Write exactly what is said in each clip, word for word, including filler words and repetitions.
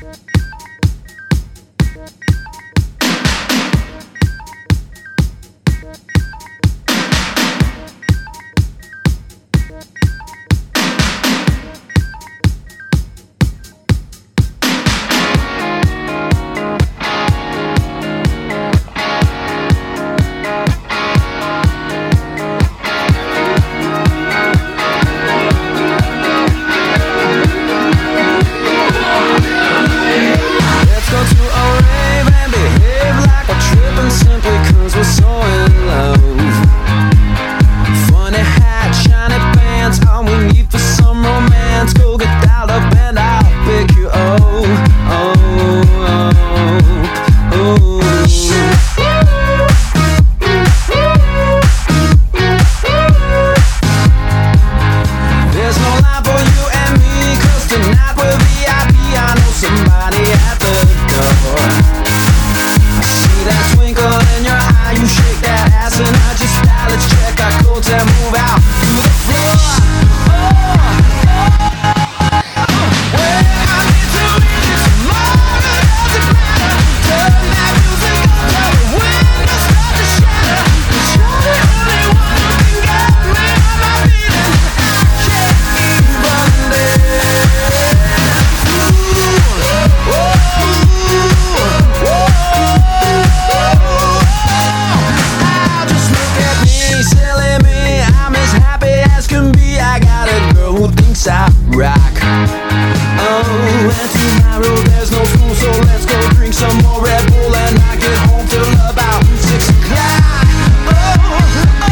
I rock. Oh, and tomorrow there's no school, so let's go drink some more Red Bull and not get home till about six o'clock. Oh, oh,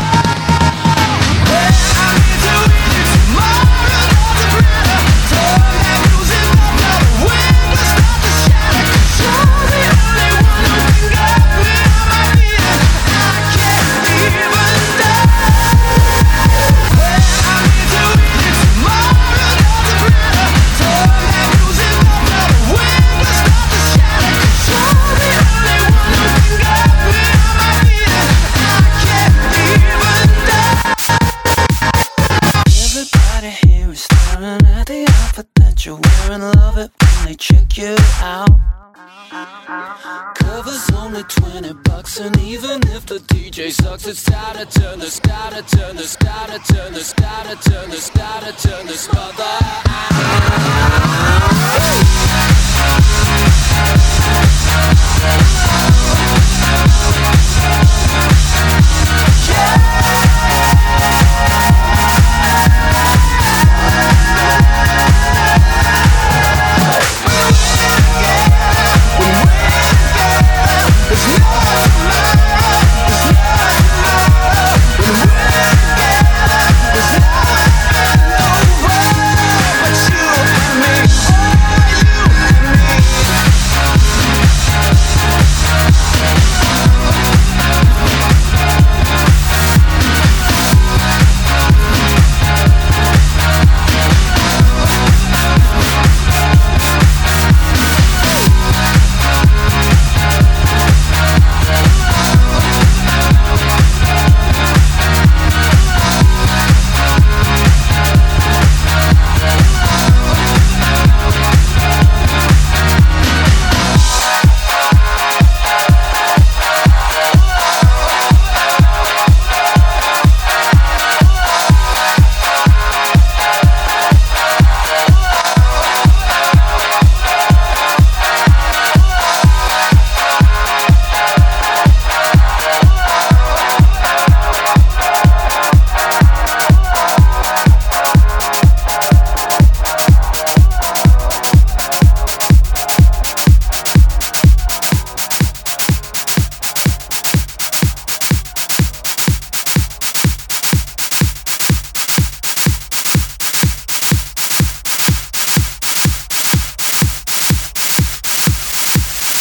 well, I need to win it tomorrow, doesn't matter. Turn that music up, now the windows start to shatter. 'Cause you're the only one who can get me on my feet, and I can't even die. Well, I need to win it tomorrow, doesn't matter. Turn that music up, now the windows start to shatter. 'Cause you're the only one who can get me on my feet, and I can't even die. Everybody here is staring at the outfit that you're wearing. Love it when they check you out. Cover's only twenty bucks, and even if the D J sucks, it's time to turn this, gotta turn this, gotta turn this, gotta turn this, gotta turn this mother out.